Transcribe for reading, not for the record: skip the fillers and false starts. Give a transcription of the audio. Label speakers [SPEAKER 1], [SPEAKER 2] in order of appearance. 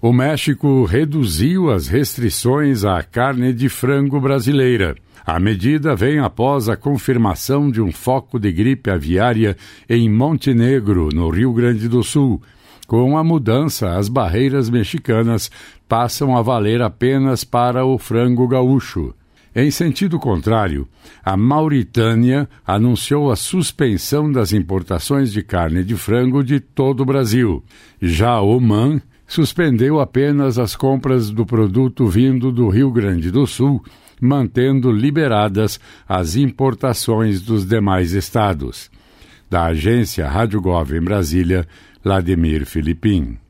[SPEAKER 1] O México reduziu as restrições à carne de frango brasileira. A medida vem após a confirmação de um foco de gripe aviária em Montenegro, no Rio Grande do Sul. Com a mudança, as barreiras mexicanas passam a valer apenas para o frango gaúcho. Em sentido contrário, a Mauritânia anunciou a suspensão das importações de carne de frango de todo o Brasil. Já Omã suspendeu apenas as compras do produto vindo do Rio Grande do Sul, mantendo liberadas as importações dos demais estados. Da agência Rádio Gov em Brasília, Vladimir Filipim.